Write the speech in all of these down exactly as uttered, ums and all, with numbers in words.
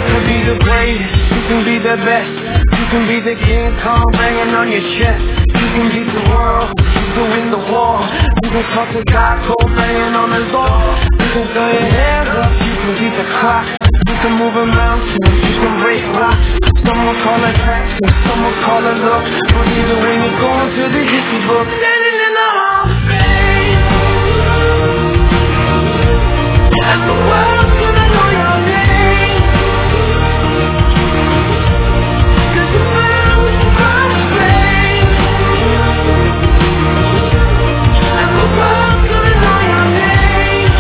can be the greatest, you can be the best. You can be the King Kong banging on your chest. You can beat the world, you can win the war. You can talk to God cold banging on his door. You can throw your hands up, you can beat the clock. You can move a mountain, you can break rocks. Some will call it practice, some will call it luck. But either way you're going to the history book. Standing in the Hall of Fame, and the world's gonna know your name. Cause you found the first flame, and the world's gonna know your name.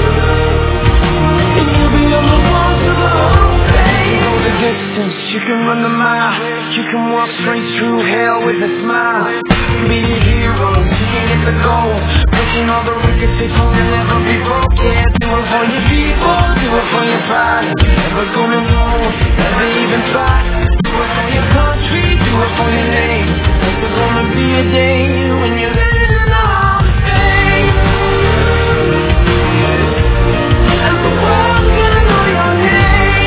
And you'll be on the walls of the Hall of Fame. Go the distance, you can run the mile. You can walk straight through hell with a smile. You can be a hero, you can get the goal. Breaking all the records they told you'll never be broke. Yeah, do it for your people, do it for your pride. Never gonna know, never even try. Do it for your country, do it for your name. There's gonna be a day when you're living in the Hall of Fame, and the world's gonna know your name.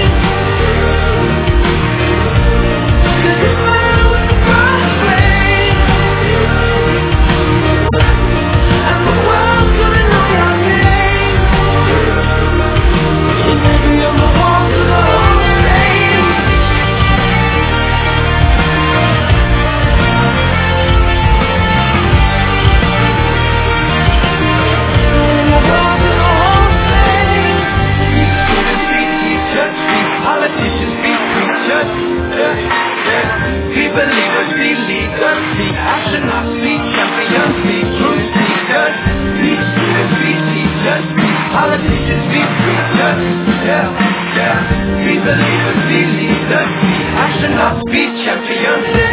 Astronauts be champions, be truth seekers, be students, be teachers, be politicians, be preachers, yeah, yeah, be believers, be leaders, be astronauts, be champions.